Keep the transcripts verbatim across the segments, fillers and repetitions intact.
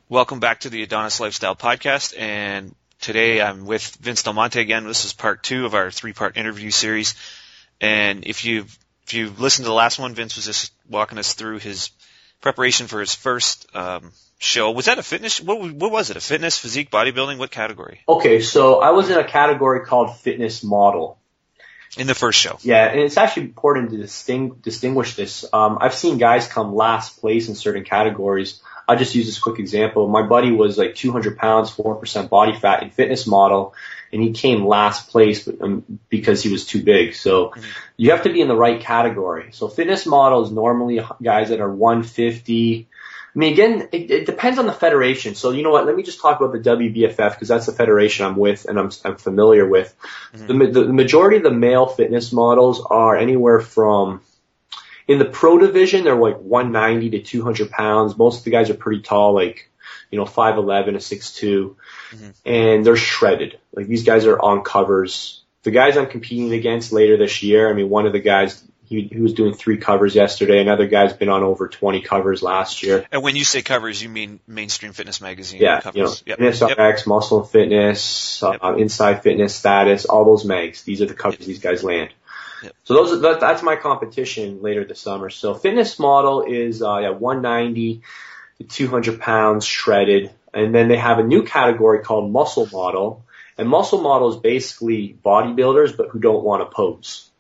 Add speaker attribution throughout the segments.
Speaker 1: Welcome back to the Adonis Lifestyle Podcast, and today I'm with Vince Del Monte again. This is part two of our three-part interview series, and if you've, if you've listened to the last one, Vince was just walking us through his preparation for his first um, show. Was that a fitness? What, what was it? A fitness, physique, bodybuilding? What category?
Speaker 2: Okay, so I was in a category called fitness model.
Speaker 1: In the first show.
Speaker 2: Yeah, and it's actually important to disting- distinguish this. Um, I've seen guys come last place in certain categories. I'll just use this quick example. My buddy was like two hundred pounds, four percent body fat in fitness model, and he came last place because he was too big. So mm-hmm. you have to be in the right category. So fitness model is normally guys that are one fifty. I mean, again, it, it depends on the federation. So you know what? Let me just talk about the W B F F because that's the federation I'm with and I'm, I'm familiar with. Mm-hmm. The, the majority of the male fitness models are anywhere from, in the pro division, they're like one ninety to two hundred pounds. Most of the guys are pretty tall, like, you know, five eleven to six two, mm-hmm. and they're shredded. Like, these guys are on covers. The guys I'm competing against later this year, I mean, one of the guys, he, he was doing three covers yesterday. Another guy's been on over twenty covers last year.
Speaker 1: And when you say covers, you mean Mainstream Fitness Magazine
Speaker 2: yeah,
Speaker 1: covers?
Speaker 2: You know,
Speaker 1: yep.
Speaker 2: Fitness
Speaker 1: yep.
Speaker 2: R X, Muscle and Fitness, yep. uh, Inside Fitness, Status, all those mags. These are the covers yep. these guys land. Yep. So those are, that, that's my competition later this summer. So fitness model is uh, yeah, one ninety to two hundred pounds shredded. And then they have a new category called muscle model. And muscle model is basically bodybuilders, but who don't want to pose.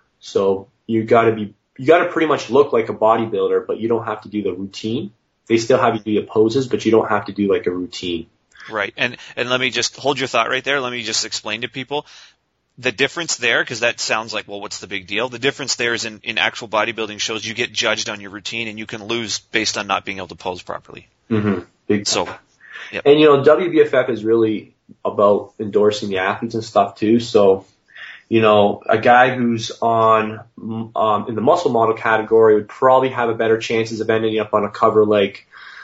Speaker 2: So you gotta be, you gotta pretty much look like a bodybuilder, but you don't have to do the routine. They still have you do your poses, but you don't have to do like a routine.
Speaker 1: Right. And, and let me just hold your thought right there. Let me just explain to people. The difference there, because that sounds like, well, what's the big deal? The difference there is in, in actual bodybuilding shows you get judged on your routine and you can lose based on not being able to pose properly.
Speaker 2: Mm-hmm. Big
Speaker 1: so, yep.
Speaker 2: And, you know, W B F F is really about endorsing the athletes and stuff, too. So, you know, a guy who's on um, in the muscle model category would probably have a better chances of ending up on a cover like,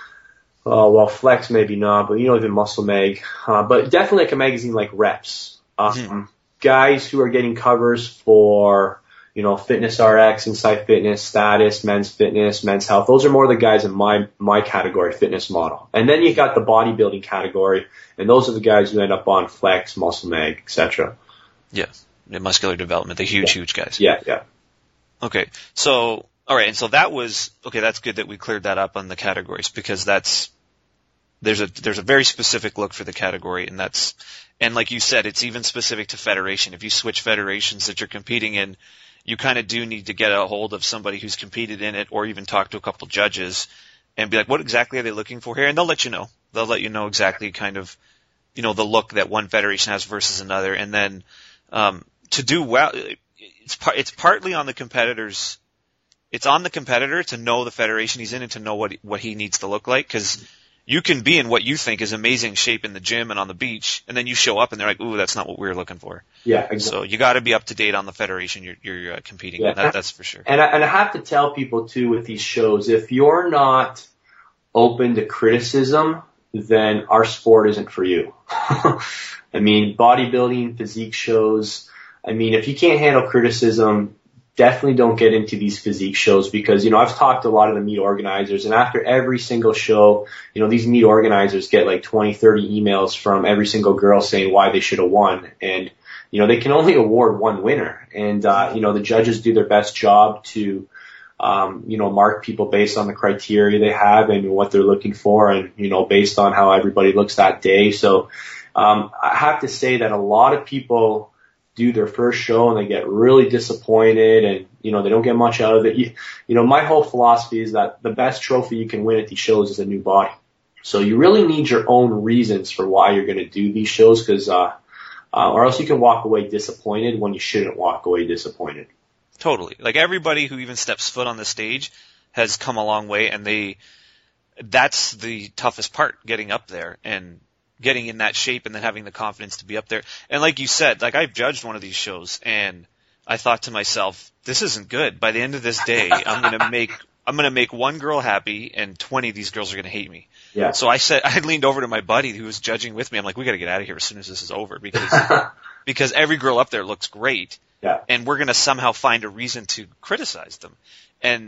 Speaker 2: uh, well, Flex maybe not, but, you know, even Muscle Mag. Uh, but definitely like a magazine like Reps. Um, mm-hmm. Guys who are getting covers for, you know, Fitness R X, Inside Fitness, Status, Men's Fitness, Men's Health. Those are more the guys in my, my category, fitness model. And then you got the bodybuilding category, and those are the guys who end up on Flex, Muscle Mag, et cetera.
Speaker 1: Yeah. The muscular development, the huge,
Speaker 2: yeah.
Speaker 1: huge guys.
Speaker 2: Yeah, yeah.
Speaker 1: Okay. So, all right. And so that was, okay, that's good that we cleared that up on the categories because that's, there's a, there's a very specific look for the category, and that's, and like you said, it's even specific to federation. If you switch federations that you're competing in, you kind of do need to get a hold of somebody who's competed in it or even talk to a couple judges and be like, what exactly are they looking for here? And they'll let you know. They'll let you know exactly kind of, you know, the look that one federation has versus another. And then, um, to do well, it's par- it's partly on the competitors. It's on the competitor to know the federation he's in and to know what, what he needs to look like, because you can be in what you think is amazing shape in the gym and on the beach, and then you show up and they're like, ooh, that's not what we were looking for.
Speaker 2: Yeah, exactly.
Speaker 1: So you got to be up to date on the federation you're, you're uh, competing
Speaker 2: yeah.
Speaker 1: in. That, that's for sure.
Speaker 2: And I, and I have to tell people, too, with these shows, if you're not open to criticism, then our sport isn't for you. I mean, bodybuilding, physique shows, I mean, if you can't handle criticism, definitely don't get into these physique shows because, you know, I've talked to a lot of the meet organizers, and after every single show, you know, these meet organizers get like twenty, thirty emails from every single girl saying why they should have won. And, you know, they can only award one winner. And, uh, you know, the judges do their best job to, um, you know, mark people based on the criteria they have and what they're looking for and, you know, based on how everybody looks that day. So, um, I have to say that a lot of people do their first show and they get really disappointed and, you know, they don't get much out of it. You, you know, my whole philosophy is that the best trophy you can win at these shows is a new body. So you really need your own reasons for why you're going to do these shows because, uh, uh, or else you can walk away disappointed when you shouldn't walk away disappointed.
Speaker 1: Totally. Like everybody who even steps foot on the stage has come a long way, and they, that's the toughest part, getting up there and getting in that shape and then having the confidence to be up there. And like you said, like I've judged one of these shows and I thought to myself, this isn't good. By the end of this day, I'm going to make, I'm going to make one girl happy and twenty of these girls are going to hate me.
Speaker 2: Yeah.
Speaker 1: So I said, I leaned over to my buddy who was judging with me. I'm like, we got to get out of here as soon as this is over because, because every girl up there looks great.
Speaker 2: Yeah.
Speaker 1: And we're going to somehow find a reason to criticize them. And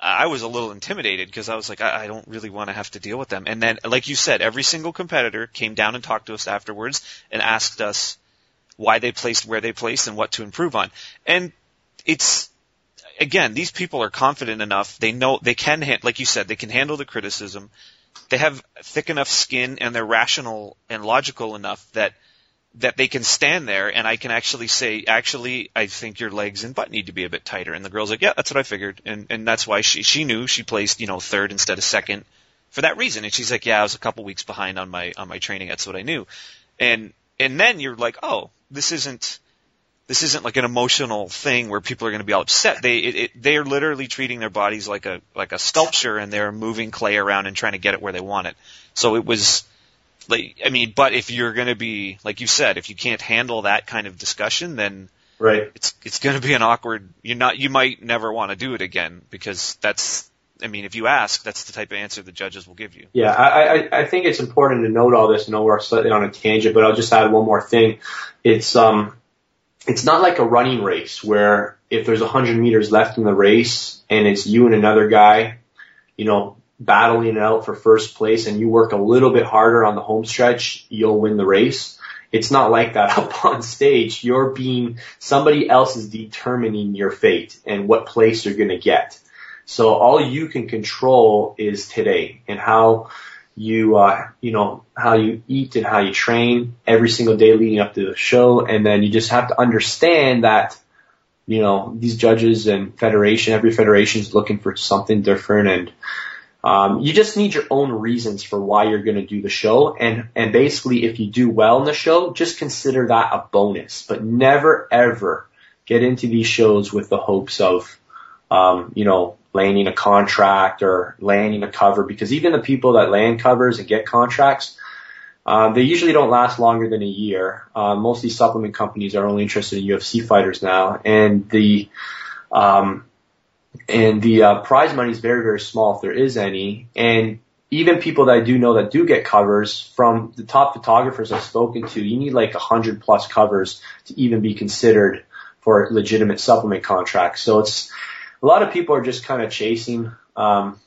Speaker 1: I was a little intimidated because I was like, I, I don't really want to have to deal with them. And then, like you said, every single competitor came down and talked to us afterwards and asked us why they placed where they placed and what to improve on. And it's, again, these people are confident enough. They know they can, ha- like you said, they can handle the criticism. They have thick enough skin and they're rational and logical enough that that they can stand there and I can actually say, actually, I think your legs and butt need to be a bit tighter. And the girl's like, yeah, that's what I figured. And and that's why she she knew she placed, you know, third instead of second for that reason. And she's like, yeah, I was a couple weeks behind on my on my training. That's what I knew. And and then you're like, oh, this isn't this isn't like an emotional thing where people are going to be all upset. They it, it, they are literally treating their bodies like a like a sculpture and they're moving clay around and trying to get it where they want it. So it was. Like, I mean, but if you're going to be, like you said, if you can't handle that kind of discussion, then
Speaker 2: right.
Speaker 1: it's it's going to be an awkward. You're not. You might never want to do it again because that's. I mean, if you ask, that's the type of answer the judges will give you.
Speaker 2: Yeah, I, I, I think it's important to note all this. I know we're slightly on a tangent, but I'll just add one more thing. It's um, it's not like a running race where if there's a hundred meters left in the race and it's you and another guy, you know, battling it out for first place and you work a little bit harder on the home stretch, you'll win the race. It's not like that up on stage. You're being, somebody else is determining your fate and what place you're going to get. So all you can control is today and how you, uh, you know, how you eat and how you train every single day leading up to the show. And then you just have to understand that, you know, these judges and federation, every federation is looking for something different and, Um, you just need your own reasons for why you're going to do the show. And, and basically, if you do well in the show, just consider that a bonus. But never, ever get into these shows with the hopes of, um, you know, landing a contract or landing a cover. Because even the people that land covers and get contracts, um, they usually don't last longer than a year. Uh, most of these supplement companies are only interested in U F C fighters now. And the, um, And the uh, prize money is very, very small if there is any. And even people that I do know that do get covers, from the top photographers I've spoken to, you need like one hundred plus covers to even be considered for legitimate supplement contracts. So it's, a lot of people are just kind of chasing, um,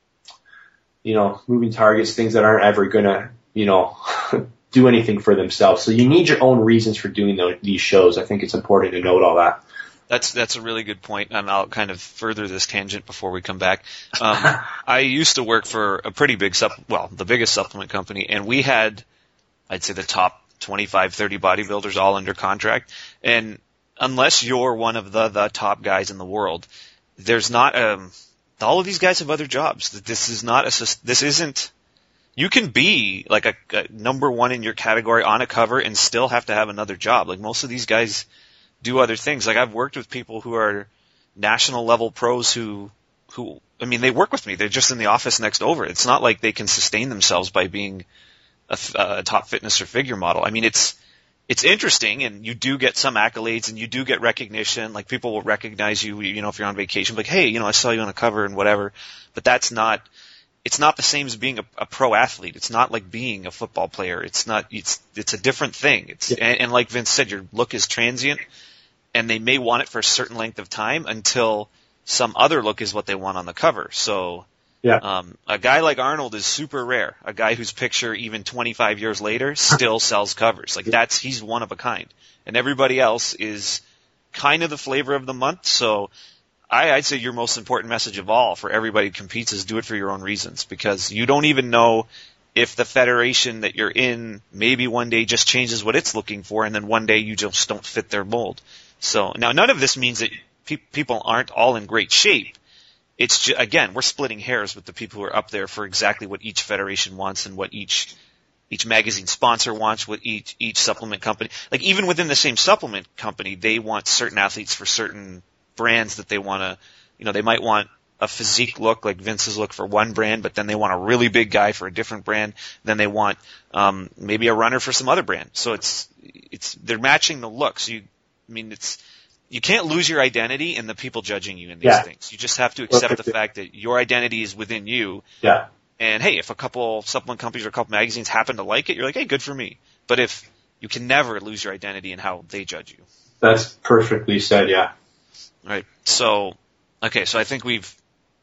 Speaker 2: you know, moving targets, things that aren't ever going to, you know, do anything for themselves. So you need your own reasons for doing the, these shows. I think it's important to note all that.
Speaker 1: That's that's a really good point, and I'll kind of further this tangent before we come back. Um, I used to work for a pretty big sup, well, the biggest supplement company, and we had, I'd say, the top twenty-five, thirty bodybuilders all under contract. And unless you're one of the the top guys in the world, there's not um, all of these guys have other jobs. This is not a this isn't. You can be like a, a number one in your category on a cover and still have to have another job. Like most of these guys do other things. Like I've worked with people who are national level pros who, who, I mean, they work with me. They're just in the office next over. It's not like they can sustain themselves by being a, a top fitness or figure model. I mean, it's, it's interesting and you do get some accolades and you do get recognition. Like people will recognize you, you know, if you're on vacation, like, hey, you know, I saw you on a cover and whatever, but that's not, it's not the same as being a, a pro athlete. It's not like being a football player. It's not, it's, it's a different thing. It's, yeah. and, and like Vince said, your look is transient. And they may want it for a certain length of time until some other look is what they want on the cover. So
Speaker 2: yeah.
Speaker 1: um, a guy like Arnold is super rare. A guy whose picture even twenty-five years later still sells covers. Like that's, he's one of a kind. And everybody else is kind of the flavor of the month. So I, I'd say your most important message of all for everybody who competes is do it for your own reasons, because you don't even know if the federation that you're in maybe one day just changes what it's looking for and then one day you just don't fit their mold. So now none of this means that pe- people aren't all in great shape. It's ju- again, we're splitting hairs with the people who are up there for exactly what each federation wants and what each each magazine sponsor wants, what each each supplement company. Like even within the same supplement company, they want certain athletes for certain brands that they want to, you know, they might want a physique look like Vince's look for one brand, but then they want a really big guy for a different brand. Then they want um maybe a runner for some other brand. So it's it's they're matching the looks. You I mean, it's, you can't lose your identity in the people judging you in these
Speaker 2: yeah.
Speaker 1: things. You just have to accept the fact that your identity is within you.
Speaker 2: Yeah.
Speaker 1: And hey, if a couple supplement companies or a couple magazines happen to like it, you're like, hey, good for me. But if you can never lose your identity in how they judge you.
Speaker 2: That's perfectly said. Yeah.
Speaker 1: Right. So, okay. So I think we've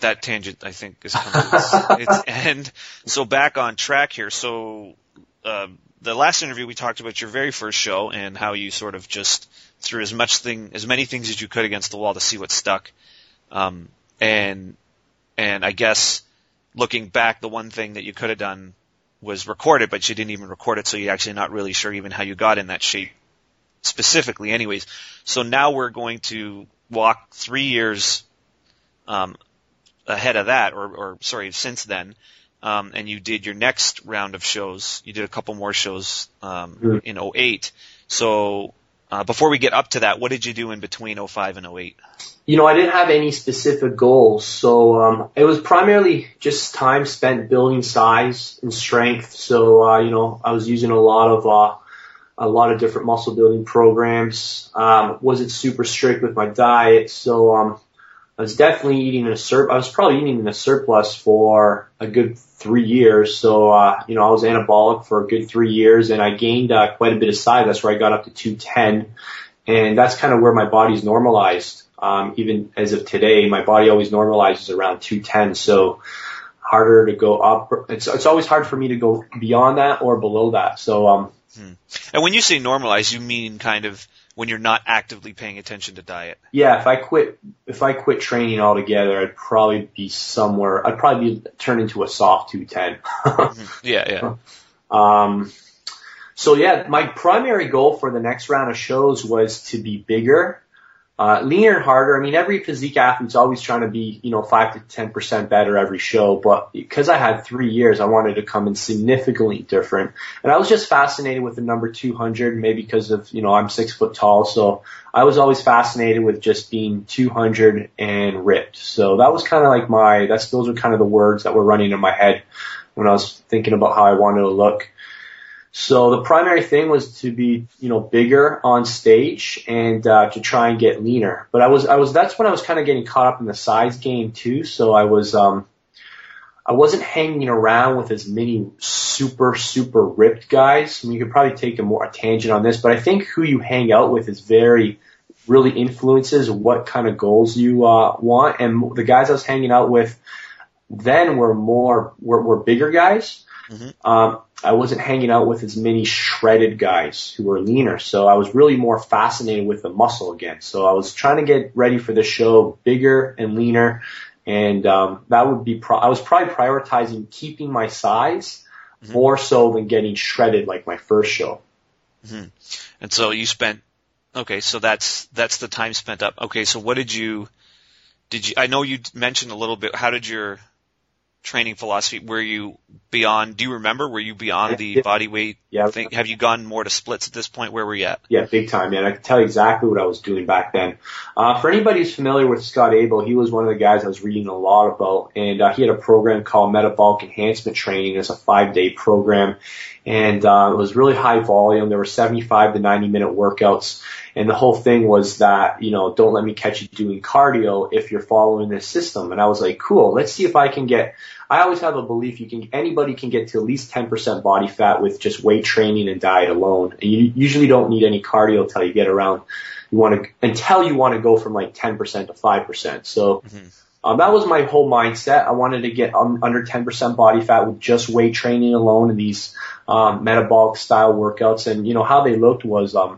Speaker 1: that tangent, I think, is coming to its, its end. So back on track here. So, uh, the last interview we talked about your very first show and how you sort of just threw as much thing, as many things as you could against the wall to see what stuck. Um, and, and I guess looking back, the one thing that you could have done was record it, but you didn't even record it. So you're actually not really sure even how you got in that shape specifically anyways. So now we're going to walk three years, um, ahead of that, or, or sorry, since then, um, and you did your next round of shows. You did a couple more shows um, mm-hmm. in oh eight. So uh, before we get up to that, what did you do in between oh five and oh eight?
Speaker 2: You know, I didn't have any specific goals, so um, it was primarily just time spent building size and strength. So uh, you know, I was using a lot of uh, a lot of different muscle building programs. Um, wasn't super strict with my diet, so um, I was definitely eating in a sur- I was probably eating in a surplus for a good three years. So, uh, you know, I was anabolic for a good three years and I gained, uh, quite a bit of size. That's where I got up to two ten. And that's kind of where my body's normalized. Um, even as of today, my body always normalizes around two ten. So harder to go up. It's, it's always hard for me to go beyond that or below that. So, um,
Speaker 1: hmm. And when you say normalize, you mean kind of when you're not actively paying attention to diet.
Speaker 2: Yeah, if I quit, if I quit training altogether, I'd probably be somewhere, I'd probably be turned into a soft two ten.
Speaker 1: Yeah, yeah.
Speaker 2: Um, so yeah, my primary goal for the next round of shows was to be bigger, uh, leaner and harder. I mean, every physique athlete's always trying to be, you know, five to ten percent better every show, but because I had three years, I wanted to come in significantly different. And I was just fascinated with the number two hundred, maybe because of, you know, I'm six foot tall. So I was always fascinated with just being two hundred and ripped. So that was kind of like my, that's, those are kind of the words that were running in my head when I was thinking about how I wanted to look. So the primary thing was to be, you know, bigger on stage and, uh, to try and get leaner. But I was, I was, that's when I was kind of getting caught up in the size game too. So I was, um, I wasn't hanging around with as many super, super ripped guys. I mean, you could probably take a more a tangent on this, but I think who you hang out with is very, really influences what kind of goals you, uh, want. And the guys I was hanging out with then were more, were, were bigger guys. Mm-hmm. Um, I wasn't hanging out with as many shredded guys who were leaner. So I was really more fascinated with the muscle again. So I was trying to get ready for the show bigger and leaner. And, um, that would be, pro- I was probably prioritizing keeping my size mm-hmm. more so than getting shredded like my first show.
Speaker 1: Mm-hmm. And so you spent, okay, so that's, that's the time spent up. Okay. So what did you, did you, I know you mentioned a little bit, how did your training philosophy, were you beyond, do you remember, were you beyond the body weight
Speaker 2: yeah.
Speaker 1: thing? Have you gone more to splits at this point? Where were you at?
Speaker 2: Yeah, big time, man. I can tell you exactly what I was doing back then. Uh, for anybody who's familiar with Scott Abel, he was one of the guys I was reading a lot about, and uh, he had a program called Metabolic Enhancement Training. It's a five-day program, and uh, it was really high volume. There were seventy-five to ninety minute workouts. And the whole thing was that, you know, don't let me catch you doing cardio if you're following this system. And I was like, cool, let's see if I can get, I always have a belief you can, anybody can get to at least ten percent body fat with just weight training and diet alone. And you usually don't need any cardio until you get around, you want to, until you want to go from like ten percent to five percent. So, mm-hmm. um, that was my whole mindset. I wanted to get um, under ten percent body fat with just weight training alone and these, um, metabolic style workouts. And, you know, how they looked was, um,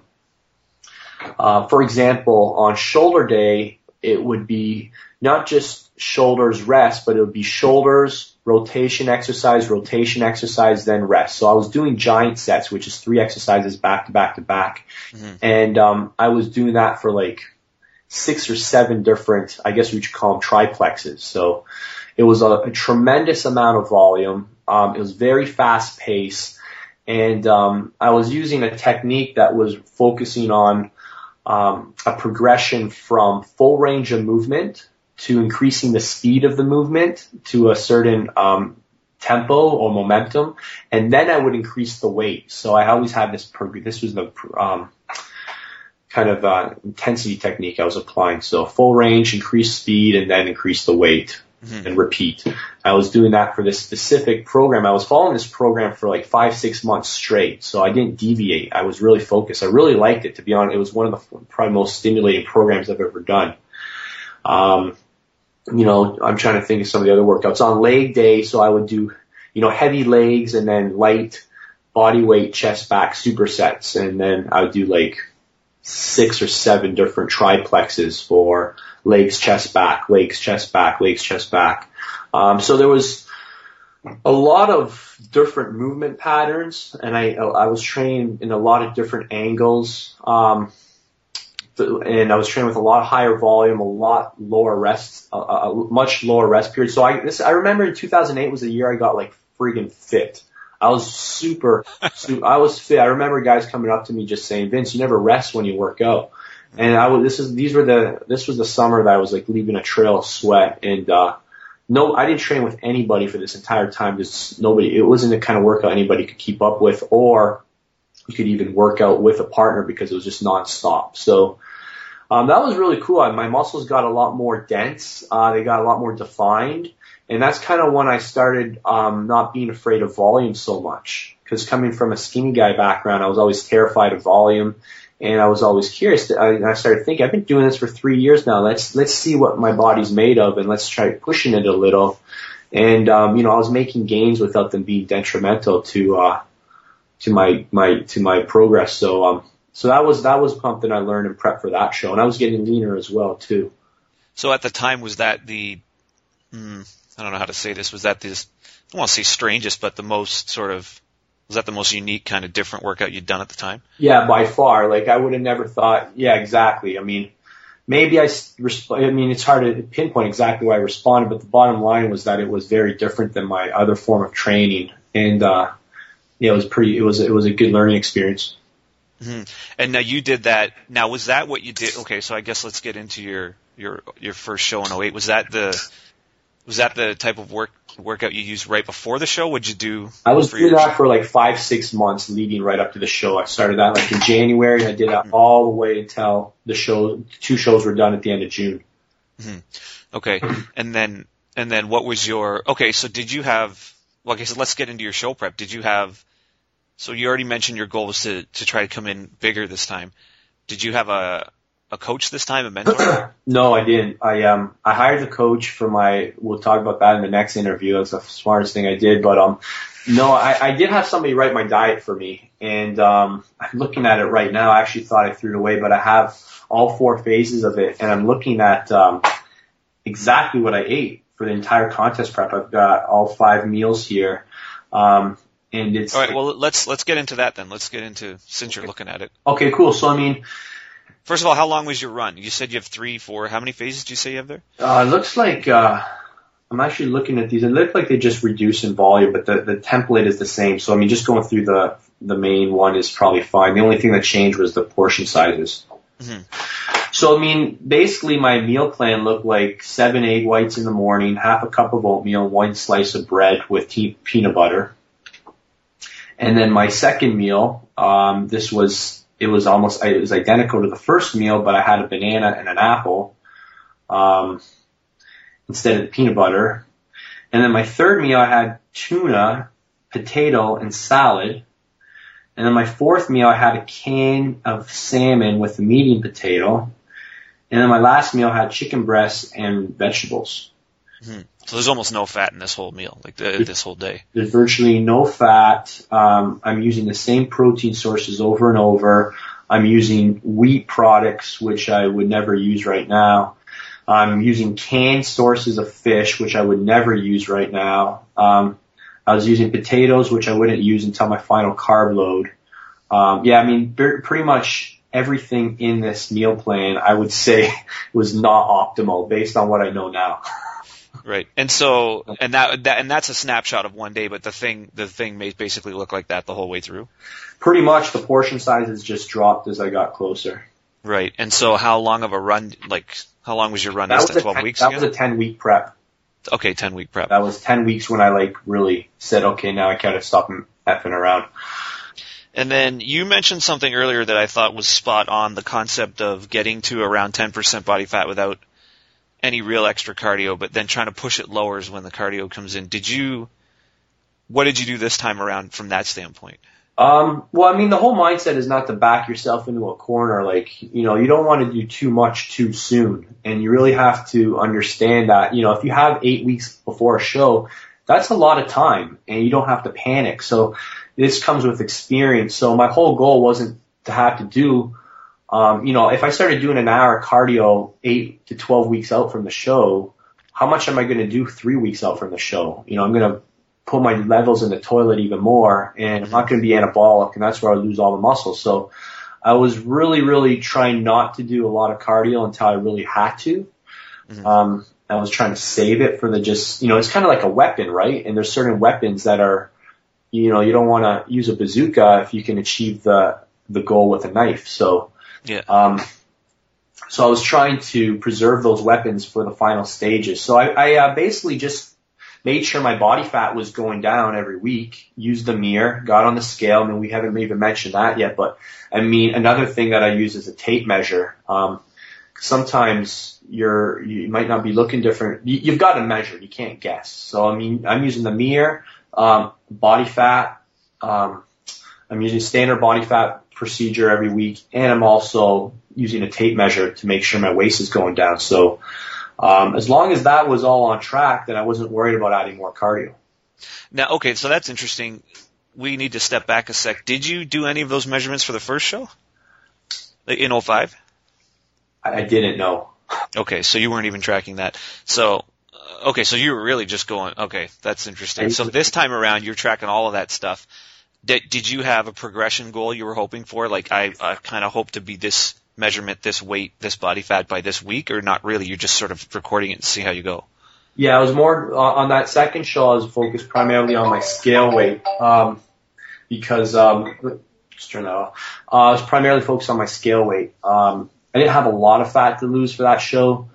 Speaker 2: Uh, for example, on shoulder day, it would be not just shoulders rest, but it would be shoulders, rotation exercise, rotation exercise, then rest. So I was doing giant sets, which is three exercises back to back to back. Mm-hmm. And, um, I was doing that for like six or seven different, I guess we should call them triplexes. So it was a, a tremendous amount of volume. Um, it was very fast paced. And, um, I was using a technique that was focusing on Um, a progression from full range of movement to increasing the speed of the movement to a certain um, tempo or momentum, and then I would increase the weight. So I always had this. Prog- this was the um, kind of uh, intensity technique I was applying. So full range, increase speed, and then increase the weight. Mm-hmm. And repeat. I was doing that for this specific program. I was following this program for like five, six months straight. So I didn't deviate. I was really focused. I really liked it, to be honest. It was one of the probably most stimulating programs I've ever done. Um, you know, I'm trying to think of some of the other workouts. On leg day, so I would do, you know, heavy legs and then light body weight chest back supersets. And then I would do like six or seven different triplexes for legs, chest back, legs, chest back, legs, chest back. Um, so there was a lot of different movement patterns, and I, I was trained in a lot of different angles. Um, and I was trained with a lot higher volume, a lot lower rest, a, a much lower rest period. So I, this, I remember in two thousand eight was the year I got like friggin' fit. I was super, super, I was fit. I remember guys coming up to me just saying, Vince, you never rest when you work out. And I was, this is, these were the, this was the summer that I was like leaving a trail of sweat. And, uh, no, I didn't train with anybody for this entire time. Just nobody, it wasn't the kind of workout anybody could keep up with, or you could even work out with a partner because it was just nonstop. So, um, that was really cool. My muscles got a lot more dense. Uh, they got a lot more defined. And that's kind of when I started, um, not being afraid of volume so much. Cause coming from a skinny guy background, I was always terrified of volume. And I was always curious. I, I started thinking, I've been doing this for three years now. Let's, let's see what my body's made of, and let's try pushing it a little. And, um, you know, I was making gains without them being detrimental to, uh, to my, my, to my progress. So, um, so that was, that was something I learned in prep for that show. And I was getting leaner as well, too.
Speaker 1: So at the time, was that the, hmm, I don't know how to say this, was that this, I don't want to say strangest, but the most sort of, was that the most unique kind of different workout you'd done at the time?
Speaker 2: Yeah, by far. Like, I would have never thought, yeah, exactly. I mean, maybe I, I mean, it's hard to pinpoint exactly why I responded, but the bottom line was that it was very different than my other form of training. And, uh, yeah, it was pretty, it was, it was a good learning experience.
Speaker 1: Mm-hmm. And now you did that. Now, was that what you did? Okay, so I guess let's get into your, your, your first show in oh eight. Was that the, was that the type of work, workout you used right before the show? What'd you do?
Speaker 2: I was doing that show? for like five, six months leading right up to the show. I started that like in January. I did that all the way until the show, two shows were done at the end of June.
Speaker 1: Mm-hmm. Okay. And then, and then what was your, okay, so did you have, well, I guess let's get into your show prep. Did you have, so you already mentioned your goal was to, to try to come in bigger this time. Did you have a, a coach this time, a mentor?
Speaker 2: No, I didn't. I um I hired the coach for my, we'll talk about that in the next interview. That's the smartest thing I did. But um no, I, I did have somebody write my diet for me. And um I'm looking at it right now. I actually thought I threw it away, but I have all four phases of it, and I'm looking at um exactly what I ate for the entire contest prep. I've got all five meals here. Um and it's
Speaker 1: all right, well let's let's get into that then. Let's get into, since you're looking at it.
Speaker 2: Okay, cool. So I mean,
Speaker 1: first of all, how long was your run? You said you have three, four. How many phases do you say you have there?
Speaker 2: Uh, it looks like, uh, I'm actually looking at these. It looks like they just reduce in volume, but the, the template is the same. So, I mean, just going through the, the main one is probably fine. The only thing that changed was the portion sizes. Mm-hmm. So, I mean, basically my meal plan looked like seven egg whites in the morning, half a cup of oatmeal, one slice of bread with tea, peanut butter. And then my second meal, um, this was, It was almost, it was identical to the first meal, but I had a banana and an apple, um, instead of the peanut butter. And then my third meal, I had tuna, potato, and salad. And then my fourth meal, I had a can of salmon with a medium potato. And then my last meal had chicken breasts and vegetables.
Speaker 1: Mm-hmm. So there's almost no fat in this whole meal, like the, this whole day.
Speaker 2: There's virtually no fat. Um, I'm using the same protein sources over and over. I'm using wheat products, which I would never use right now. I'm using canned sources of fish, which I would never use right now. Um, I was using potatoes, which I wouldn't use until my final carb load. Um, yeah, I mean, pretty much everything in this meal plan, I would say, was not optimal based on what I know now.
Speaker 1: Right. And so, and that, that, and that's a snapshot of one day, but the thing, the thing may basically look like that the whole way through.
Speaker 2: Pretty much the portion sizes just dropped as I got closer.
Speaker 1: Right. And so how long of a run, like, how long was your run?
Speaker 2: That
Speaker 1: Is
Speaker 2: was
Speaker 1: that
Speaker 2: a
Speaker 1: twelve
Speaker 2: ten,
Speaker 1: weeks
Speaker 2: that
Speaker 1: again?
Speaker 2: was a ten week prep.
Speaker 1: Okay. ten week prep.
Speaker 2: That was ten weeks when I like really said, okay, now I gotta stop effing around.
Speaker 1: And then you mentioned something earlier that I thought was spot on, the concept of getting to around ten percent body fat without any real extra cardio, but then trying to push it lowers when the cardio comes in. Did you, what did you do this time around from that standpoint?
Speaker 2: Um, well, I mean, the whole mindset is not to back yourself into a corner. Like, you know, you don't want to do too much too soon. And you really have to understand that, you know, if you have eight weeks before a show, that's a lot of time and you don't have to panic. So this comes with experience. So my whole goal wasn't to have to do, um, you know, if I started doing an hour cardio eight to twelve weeks out from the show, how much am I going to do three weeks out from the show? You know, I'm going to put my levels in the toilet even more, and I'm not going to be anabolic, and that's where I lose all the muscle. So I was really, really trying not to do a lot of cardio until I really had to. Mm-hmm. Um, I was trying to save it for the just, you know, it's kind of like a weapon, right? And there's certain weapons that are, you know, you don't want to use a bazooka if you can achieve the, the goal with a knife. So,
Speaker 1: yeah.
Speaker 2: um, so I was trying to preserve those weapons for the final stages. So I, I uh, basically just made sure my body fat was going down every week, used the mirror, got on the scale. I mean, we haven't even mentioned that yet, but I mean, another thing that I use is a tape measure. Um, sometimes you're, you might not be looking different. You, you've got to measure. You can't guess. So, I mean, I'm using the mirror, um, body fat, um, I'm using standard body fat procedure every week, and I'm also using a tape measure to make sure my waist is going down. So, Um, as long as that was all on track, then I wasn't worried about adding more cardio.
Speaker 1: Now, okay, so that's interesting. We need to step back a sec. Did you do any of those measurements for the first show? Like in oh five?
Speaker 2: I, I didn't know.
Speaker 1: Okay, so you weren't even tracking that. So, uh, okay, so you were really just going, okay, that's interesting. So this time around, you're tracking all of that stuff. Did, did you have a progression goal you were hoping for? Like, I, I kind of hope to be this measurement, this weight, this body fat by this week, or not really? You're just sort of recording it and see how you go.
Speaker 2: Yeah, I was more uh, on that second show. I was focused primarily on my scale weight um, because um, just turn that off. Uh, I was primarily focused on my scale weight. Um, I didn't have a lot of fat to lose for that show,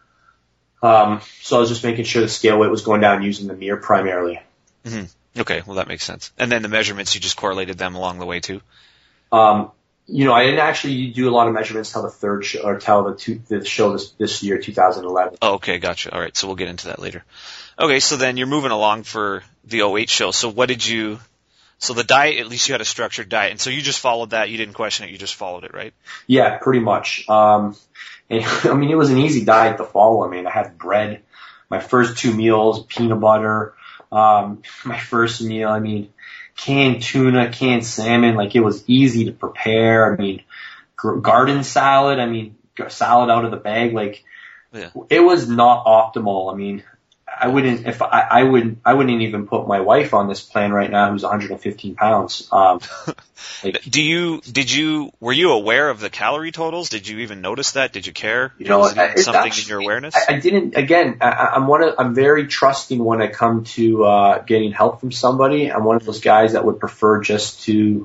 Speaker 2: um, so I was just making sure the scale weight was going down using the mirror primarily.
Speaker 1: Mm-hmm. Okay, well that makes sense. And then the measurements, you just correlated them along the way too.
Speaker 2: Um, You know, I didn't actually do a lot of measurements till the third show, or till the, two, the show this, this year, two thousand eleven.
Speaker 1: Oh, okay, gotcha. All right, so we'll get into that later. Okay, so then you're moving along for the oh eight show. So what did you, so the diet, at least you had a structured diet, and so you just followed that, you didn't question it, you just followed it, right?
Speaker 2: Yeah, pretty much. Um, and, I mean, it was an easy diet to follow. I mean, I had bread, my first two meals, peanut butter, um, my first meal, I mean, canned tuna, canned salmon, like it was easy to prepare. I mean, garden salad, I mean, salad out of the bag, like yeah. It was not optimal. I mean, I wouldn't, if I, I wouldn't, I wouldn't even put my wife on this plan right now who's one hundred fifteen pounds. Um,
Speaker 1: like, do you, did you, were you aware of the calorie totals? Did you even notice that? Did you care?
Speaker 2: You know,
Speaker 1: was it
Speaker 2: it's
Speaker 1: something
Speaker 2: actually,
Speaker 1: in your awareness?
Speaker 2: I, I didn't, again, I, I'm one of, I'm very trusting when I come to, uh, getting help from somebody. I'm one of those guys that would prefer just to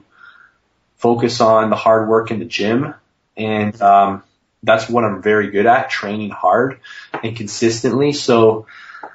Speaker 2: focus on the hard work in the gym. And, um, that's what I'm very good at, training hard and consistently. So,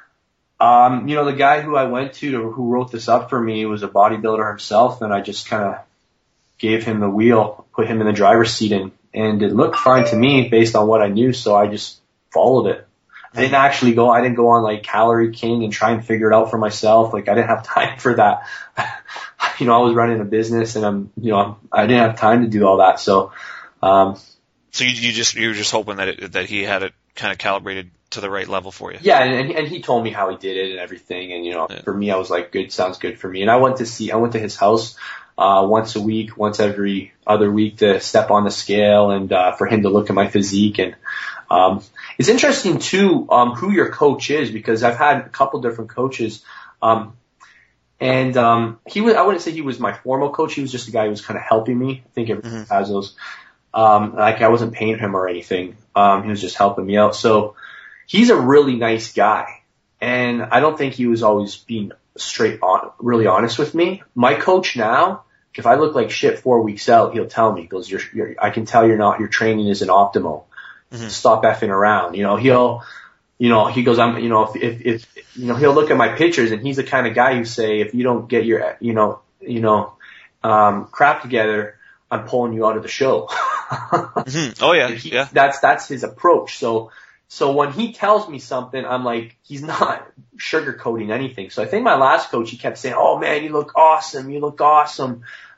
Speaker 2: Um, you know, the guy who I went to, to who wrote this up for me was a bodybuilder himself, and I just kind of gave him the wheel, put him in the driver's seat, and, and it looked fine to me based on what I knew, so I just followed it. I didn't actually go, I didn't go on like Calorie King and try and figure it out for myself. Like, I didn't have time for that. You know, I was running a business, and I'm, you know, I didn't have time to do all that, so, um.
Speaker 1: So you, you just, you were just hoping that it, that he had it kind of calibrated to the right level for you.
Speaker 2: Yeah, and, and he told me how he did it and everything, and you know, yeah. For me, I was like, good, sounds good for me. And I went to see, I went to his house, uh, once a week, once every other week to step on the scale and, uh, for him to look at my physique. And, um, it's interesting too, um, who your coach is, because I've had a couple different coaches, um, and, um, he was, I wouldn't say he was my formal coach. He was just a guy who was kind of helping me. I think everyone mm-hmm. has those. Um, like I wasn't paying him or anything. Um, he was just helping me out. So, he's a really nice guy, and I don't think he was always being straight on, really honest with me. My coach now, if I look like shit four weeks out, he'll tell me, he goes, you're, you're, I can tell you're not, your training isn't optimal. Mm-hmm. Stop effing around. You know, he'll, you know, he goes, I'm, you know, if, if, if, you know, he'll look at my pictures, and he's the kind of guy who say, if you don't get your, you know, you know, um, crap together, I'm pulling you out of the show.
Speaker 1: Mm-hmm. Oh yeah,
Speaker 2: he,
Speaker 1: yeah.
Speaker 2: That's, that's his approach. So, So when he tells me something, I'm like, he's not sugarcoating anything. So I think my last coach, he kept saying, oh man, you look awesome. You look awesome.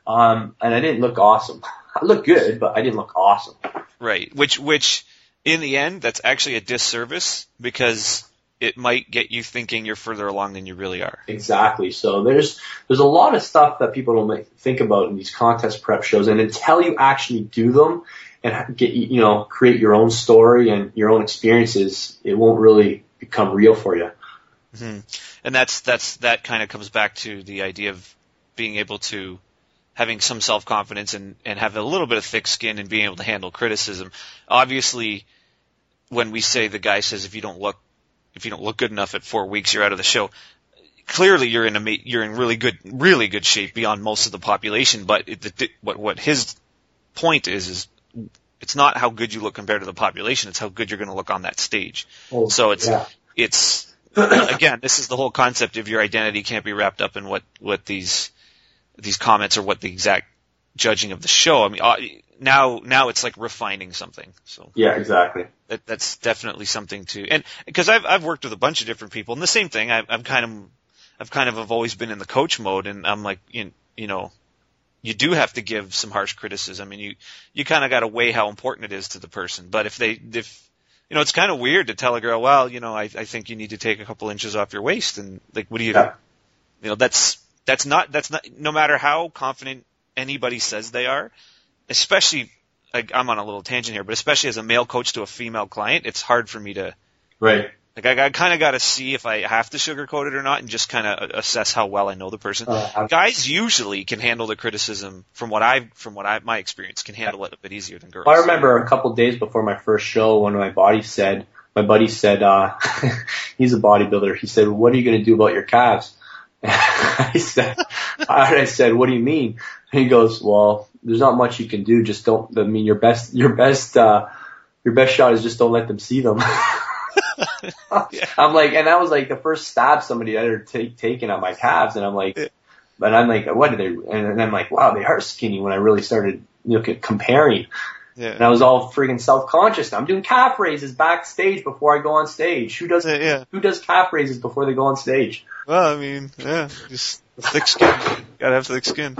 Speaker 2: Um, and I didn't look awesome. I looked good, but I didn't look awesome.
Speaker 1: Right. Which, which, in the end, that's actually a disservice because it might get you thinking you're further along than you really are.
Speaker 2: Exactly. So there's there's a lot of stuff that people don't make, think about in these contest prep shows, and until you actually do them and get you know create your own story and your own experiences, it won't really become real for you.
Speaker 1: Mm-hmm. And that's that's that kind of comes back to the idea of being able to having some self-confidence and, and have a little bit of thick skin and being able to handle criticism. Obviously, when we say the guy says if you don't look if you don't look good enough at four weeks, you're out of the show. Clearly, you're in a you're in really good really good shape beyond most of the population. But it, the, what what his point is is it's not how good you look compared to the population. It's how good you're going to look on that stage.
Speaker 2: Oh,
Speaker 1: so it's
Speaker 2: yeah.
Speaker 1: it's again, this is the whole concept of your identity can't be wrapped up in what what these these comments or what the exact judging of the show. I mean, uh, now now it's like refining something. So
Speaker 2: yeah, exactly.
Speaker 1: That, that's definitely something to, and because I've I've worked with a bunch of different people, and the same thing. I, I'm kind of I've kind of have always been in the coach mode, and I'm like, you, you know, you do have to give some harsh criticism, and you you kind of got to weigh how important it is to the person. But if they if you know, it's kind of weird to tell a girl, well, you know, I I think you need to take a couple inches off your waist, and like, what do you
Speaker 2: yeah.
Speaker 1: do? You know, that's that's not that's not no matter how confident anybody says they are, especially. Like, I'm on a little tangent here, but especially as a male coach to a female client, it's hard for me to,
Speaker 2: right.
Speaker 1: Like, I, I kind of got to see if I have to sugarcoat it or not, and just kind of assess how well I know the person.
Speaker 2: Uh,
Speaker 1: Guys usually can handle the criticism, from what I, from what I, my experience, can handle it a bit easier than girls.
Speaker 2: I remember a couple of days before my first show, one of my buddies said, my buddy said, uh, he's a bodybuilder. He said, "What are you going to do about your calves?" I said, I said, "What do you mean?" And he goes, "Well, there's not much you can do. Just don't, I mean, your best, your best, uh, your best shot is just don't let them see them."
Speaker 1: Yeah.
Speaker 2: I'm like, and that was like the first stab somebody had ever take, taken at my calves. And I'm like,
Speaker 1: Yeah.
Speaker 2: but I'm like, what are they, and, and I'm like, wow, they are skinny when I really started, you know, comparing.
Speaker 1: Yeah.
Speaker 2: And I was all freaking self-conscious. I'm doing calf raises backstage before I go on stage. Who does,
Speaker 1: Yeah, yeah.
Speaker 2: who does calf raises before they go on stage?
Speaker 1: Well, I mean, yeah, just thick skin. Gotta have thick skin.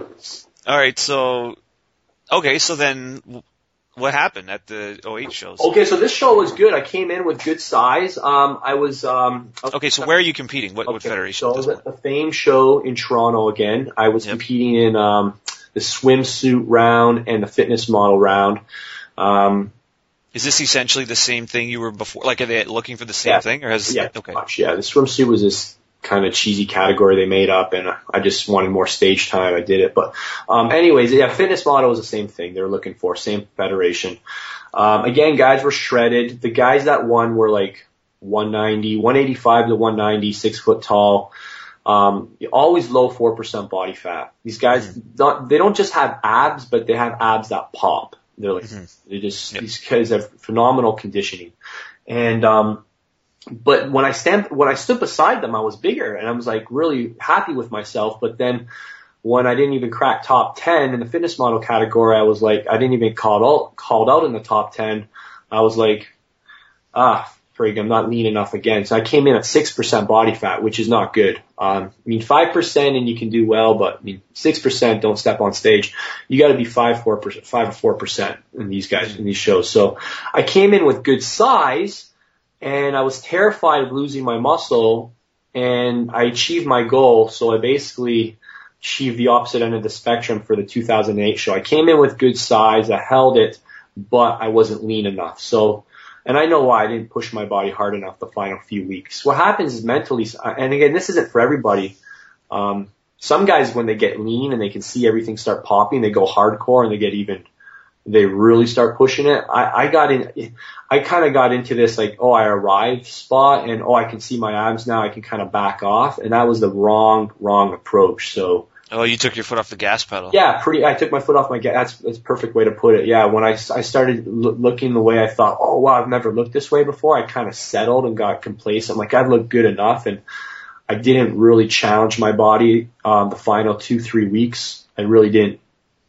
Speaker 1: All right, so, okay, so then what happened at the oh eight shows?
Speaker 2: Okay, so this show was good. I came in with good size. Um, I was, um,
Speaker 1: Okay, so where are you competing? What,
Speaker 2: okay,
Speaker 1: what federation?
Speaker 2: So I was at the Fame show in Toronto again. I was
Speaker 1: Yep.
Speaker 2: competing in, um, the swimsuit round and the fitness model round. Um,
Speaker 1: Is this essentially the same thing you were before? Like, are they looking for the same
Speaker 2: Yeah.
Speaker 1: thing, or has?
Speaker 2: yeah,
Speaker 1: Okay.
Speaker 2: much, yeah. The swimsuit was this kind of cheesy category they made up, and I just wanted more stage time. I did it, but um, anyways, yeah, fitness model was the same thing they were looking for, same federation. Um, again, guys were shredded. The guys that won were like one ninety, one eighty-five to one ninety, six foot tall. Um, always low four percent body fat. These guys,
Speaker 1: Mm-hmm.
Speaker 2: don't, they don't just have abs, but they have abs that pop. They're like,
Speaker 1: Mhm.
Speaker 2: they just,
Speaker 1: Yep.
Speaker 2: these guys have phenomenal conditioning. And, um, but when I stand, when I stood beside them, I was bigger and I was like really happy with myself. But then when I didn't even crack top ten in the fitness model category, I was like, I didn't even called out, called out in the top ten. I was like, ah, frig, I'm not lean enough again. So I came in at six percent body fat, which is not good. Um, I mean, five percent and you can do well, but I mean, six percent don't step on stage. You gotta be five, four percent, five or four percent in these guys, in these shows. So I came in with good size and I was terrified of losing my muscle and I achieved my goal. So I basically achieved the opposite end of the spectrum for the two thousand eight show. I came in with good size. I held it, but I wasn't lean enough. So, and I know why I didn't push my body hard enough the final few weeks. What happens is mentally, and again, this isn't for everybody. Um, some guys, when they get lean and they can see everything start popping, they go hardcore and they get even, they really start pushing it. I, I got in, I kind of got into this like, oh, I arrived spot and, oh, I can see my abs now. I can kind of back off. And that was the wrong, wrong approach. So,
Speaker 1: Oh, you took your foot off the gas pedal.
Speaker 2: yeah, pretty, I took my foot off my gas. That's, that's a perfect way to put it. Yeah. When I, I started lo- looking the way I thought, oh, wow, I've never looked this way before. I kind of settled and got complacent. I'm like, I look good enough. And I didn't really challenge my body, um, the final two, three weeks. I really didn't.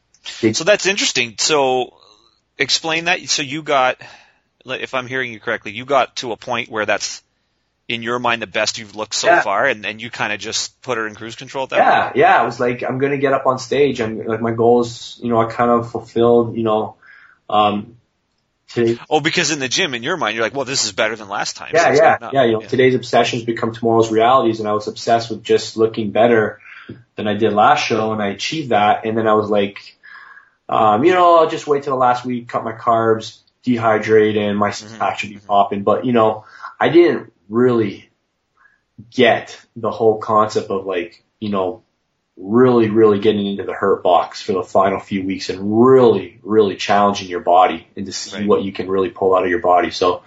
Speaker 1: So that's interesting. So explain that. So you got, if I'm hearing you correctly, you got to a point where that's, in your mind, the best you've looked so
Speaker 2: yeah.
Speaker 1: far, and then you kind of just put her in cruise control at that
Speaker 2: yeah,
Speaker 1: point?
Speaker 2: Yeah, I was like, I'm going to get up on stage. I'm like, my goals, you know, I kind of fulfilled, you know, um, today.
Speaker 1: Oh, because in the gym, in your mind, you're like, well, this is better than last time.
Speaker 2: Yeah,
Speaker 1: so
Speaker 2: yeah, yeah. You know, yeah. Today's obsessions become tomorrow's realities, and I was obsessed with just looking better than I did last show, and I achieved that. And then I was like, um, you know, I'll just wait till the last week, cut my carbs, dehydrate, and my six pack should be popping. But you know, I didn't really get the whole concept of like, you know, really, really getting into the hurt box for the final few weeks and really, really challenging your body and to see right. what you can really pull out of your body. So,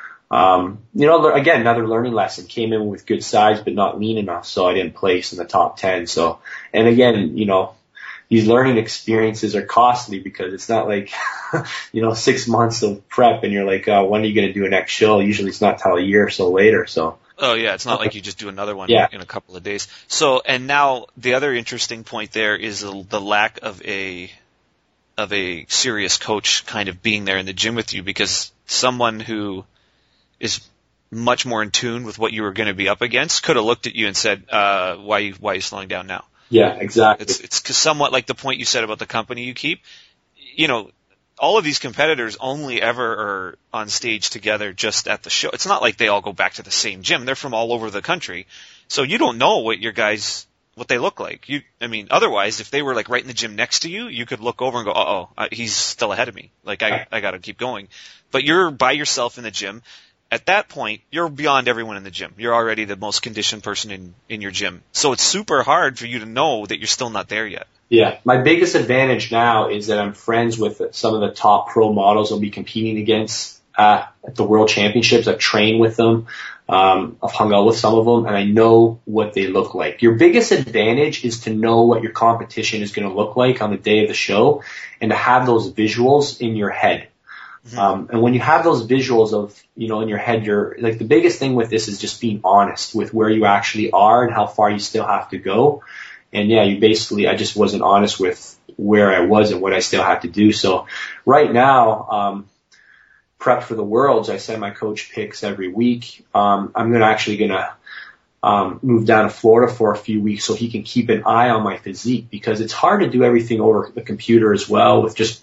Speaker 2: um, you know, again, another learning lesson. Came in with good size, but not lean enough, so I didn't place in the top ten. So, and again, you know, these learning experiences are costly because it's not like, you know, six months of prep and you're like, uh, when are you going to do a next show? Usually it's not till a year or so later. So.
Speaker 1: Oh yeah, it's not like you just do another one
Speaker 2: yeah.
Speaker 1: in a couple of days. So, and now the other interesting point there is the, the lack of a of a serious coach kind of being there in the gym with you, because someone who is much more in tune with what you were going to be up against could have looked at you and said, uh, "Why, why are you slowing down now?"
Speaker 2: Yeah, exactly.
Speaker 1: It's it's somewhat like the point you said about the company you keep. You know, all of these competitors only ever are on stage together just at the show. It's not like they all go back to the same gym. They're from all over the country. So you don't know what your guys, what they look like. You, I mean, otherwise, if they were like right in the gym next to you, you could look over and go, uh-oh, uh, he's still ahead of me. Like, I, I gotta keep going. But you're by yourself in the gym. At that point, you're beyond everyone in the gym. You're already the most conditioned person in, in your gym. So it's super hard for you to know that you're still not there yet.
Speaker 2: Yeah, my biggest advantage now is that I'm friends with some of the top pro models I'll be competing against uh, at the World Championships. I've trained with them. Um, I've hung out with some of them, and I know what they look like. Your biggest advantage is to know what your competition is going to look like on the day of the show and to have those visuals in your head. Mm-hmm. Um, and when you have those visuals of, you know, in your head, you're like, the biggest thing with this is just being honest with where you actually are and how far you still have to go. And yeah, you basically, I just wasn't honest with where I was and what I still have to do. So right now, um, prep for the Worlds, I send my coach pics every week. Um, I'm gonna actually gonna, um, move down to Florida for a few weeks so he can keep an eye on my physique, because it's hard to do everything over the computer as well with just,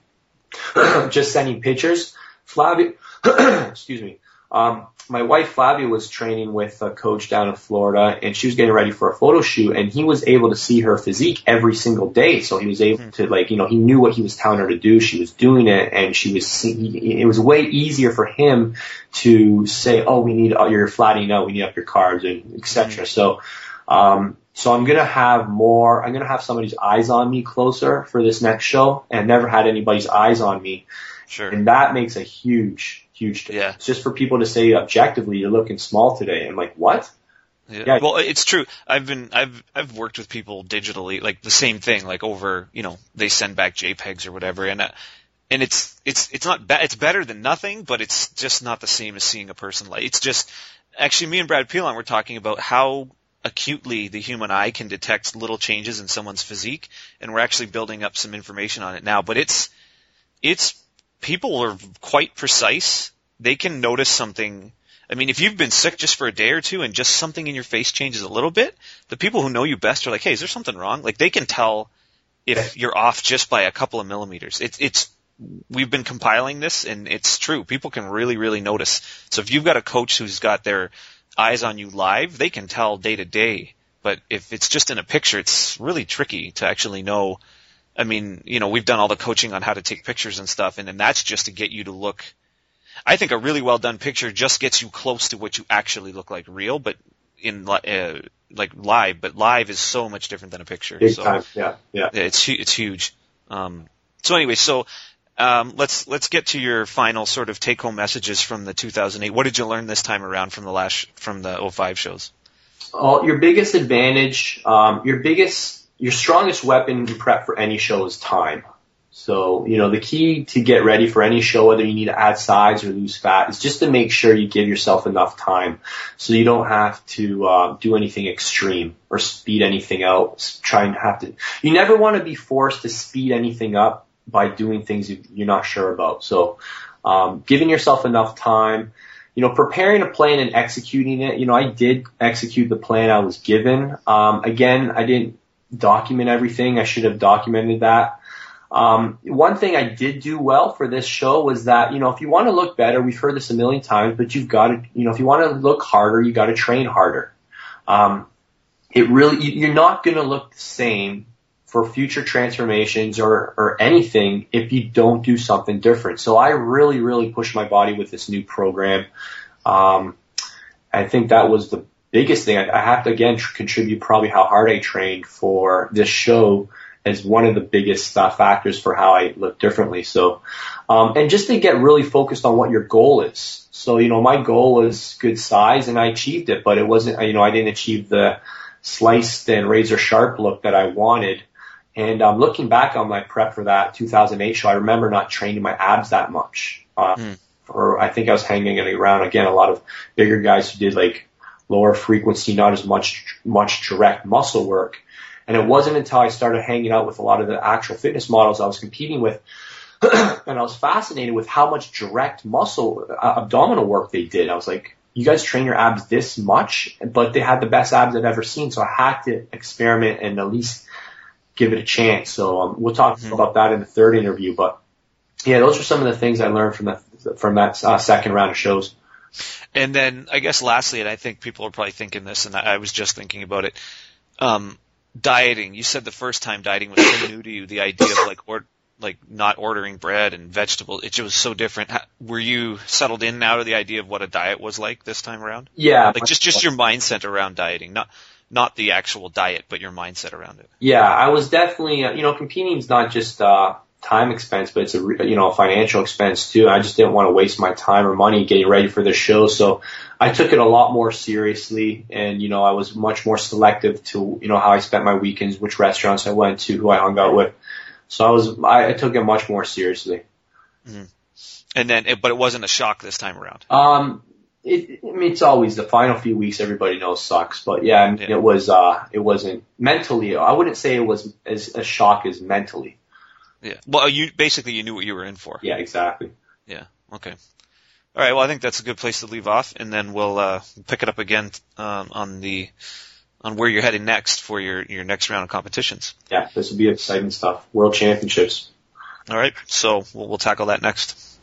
Speaker 2: just sending pictures. Flavia, excuse me. Um, my wife Flavia was training with a coach down in Florida, and she was getting ready for a photo shoot, and he was able to see her physique every single day. So he was able to, like, you know, he knew what he was telling her to do. She was doing it, and she was, it was way easier for him to say, oh, we need, oh, you're flattening out, we need up your carbs, and et cetera. Mm-hmm. So, um, so I'm going to have more, I'm going to have somebody's eyes on me closer for this next show, and I've never had anybody's eyes on me.
Speaker 1: Sure.
Speaker 2: And that makes a huge, huge difference. Yeah. It's just for people to say objectively, you're looking small today. I'm like, what?
Speaker 1: Yeah. yeah. Well, it's true. I've been, I've, I've worked with people digitally, like the same thing, like over, you know, they send back JPEGs or whatever. And, uh, and it's, it's, it's not bad. It's better than nothing, but it's just not the same as seeing a person. Like, it's just, actually me and Brad Pilon were talking about how acutely the human eye can detect little changes in someone's physique. And we're actually building up some information on it now, but it's, it's, people are quite precise. They can notice something. I mean, if you've been sick just for a day or two and just something in your face changes a little bit, the people who know you best are like, hey, is there something wrong? Like, they can tell if you're off just by a couple of millimeters. It's, it's, we've been compiling this, and it's true. People can really, really notice. So if you've got a coach who's got their eyes on you live, they can tell day to day. But if it's just in a picture, it's really tricky to actually know. I mean, you know, we've done all the coaching on how to take pictures and stuff, and then that's just to get you to look. I think a really well done picture just gets you close to what you actually look like real, but in uh, like live. But live is so much different than a picture.
Speaker 2: Big
Speaker 1: so,
Speaker 2: time. Yeah, yeah.
Speaker 1: It's it's huge. Um, so anyway, so um, let's let's get to your final sort of take home messages from the two thousand eight. What did you learn this time around from the last from the oh five shows?
Speaker 2: Oh, your biggest advantage, um, your biggest. Your strongest weapon in prep for any show is time. So, you know, the key to get ready for any show, whether you need to add size or lose fat, is just to make sure you give yourself enough time so you don't have to uh, do anything extreme or speed anything out. Try and have to. You never want to be forced to speed anything up by doing things you're not sure about. So, um, giving yourself enough time, you know, preparing a plan and executing it, you know, I did execute the plan I was given. Um, again, I didn't document everything. I should have documented that. Um, one thing I did do well for this show was that, you know, if you want to look better, we've heard this a million times, but you've got to, you know, if you want to look harder, you got to train harder. Um, it really, you're not going to look the same for future transformations or, or anything if you don't do something different. So I really, really pushed my body with this new program. Um, I think that was the biggest thing. I, I have to, again, tr- contribute probably how hard I trained for this show as one of the biggest uh, factors for how I look differently. So, um, and just to get really focused on what your goal is. So, you know, my goal was good size and I achieved it, but it wasn't, you know, I didn't achieve the sliced and razor sharp look that I wanted. And um, looking back on my prep for that two thousand eight show, I remember not training my abs that much. Uh, mm. Or I think I was hanging around, again, a lot of bigger guys who did like lower frequency, not as much, much direct muscle work. And it wasn't until I started hanging out with a lot of the actual fitness models I was competing with, and I was fascinated with how much direct muscle, uh, abdominal work they did. I was like, you guys train your abs this much? But they had the best abs I've ever seen, so I had to experiment and at least give it a chance. So um, we'll talk mm-hmm. about that in the third interview. But yeah, those are some of the things I learned from that from that uh, second round of shows.
Speaker 1: And then I guess lastly, and I think people are probably thinking this, and I was just thinking about it, um, dieting. You said the first time dieting was so new to you, the idea of like or like not ordering bread and vegetables. It was so different. How, were you settled in now to the idea of what a diet was like this time around?
Speaker 2: Yeah.
Speaker 1: Like just, just your mindset around dieting, not not the actual diet, but your mindset around it.
Speaker 2: Yeah, I was definitely, uh, you know, competing is not just uh time expense, but it's a, you know, financial expense too. I just didn't want to waste my time or money getting ready for this show. So I took it a lot more seriously, and, you know, I was much more selective to, you know, how I spent my weekends, which restaurants I went to, who I hung out with. So I was, I, I took it much more seriously.
Speaker 1: Mm-hmm. And then, it, but it wasn't a shock this time around.
Speaker 2: Um, it, I mean, it's always the final few weeks, everybody knows sucks, but yeah, I mean, yeah. it was, uh, it wasn't mentally, I wouldn't say it was as a shock as mentally.
Speaker 1: Yeah. Well, you basically you knew what you were in for.
Speaker 2: Yeah, exactly.
Speaker 1: Yeah. Okay. All right. Well, I think that's a good place to leave off, and then we'll uh, pick it up again um, on the on where you're heading next for your your next round of competitions.
Speaker 2: Yeah, this will be exciting stuff. World Championships.
Speaker 1: All right. So we'll, we'll tackle that next.